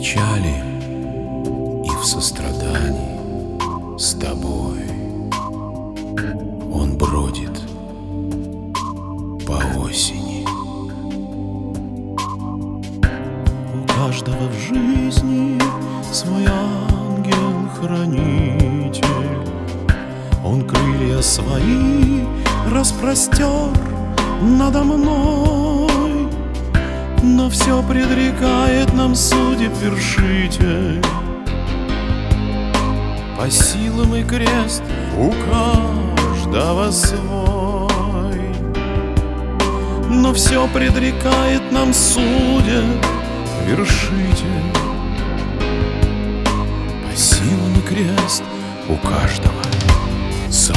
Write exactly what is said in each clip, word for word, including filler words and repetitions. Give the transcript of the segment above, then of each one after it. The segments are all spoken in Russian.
печали и в сострадании с тобой он бродит по осени. У каждого в жизни свой ангел-хранитель. Он крылья свои распростер надо мной, но все предрекает нам судеб вершитель. По силам и крест у каждого свой, но все предрекает нам судеб вершитель. По силам и крест у каждого свой.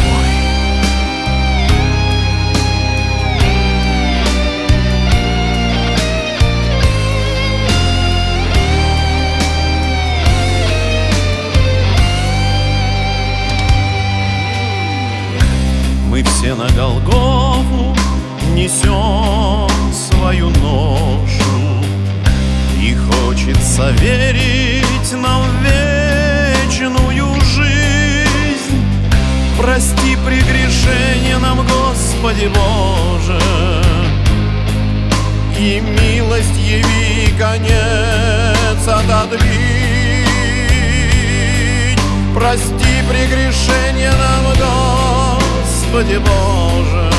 Мы все на Голгофу несем свою ношу, и хочется верить нам в вечную жизнь. Прости прегрешения нам, Господи Боже, и милость яви, конец отодвинь. Прости прегрешения нам, Господи Боже,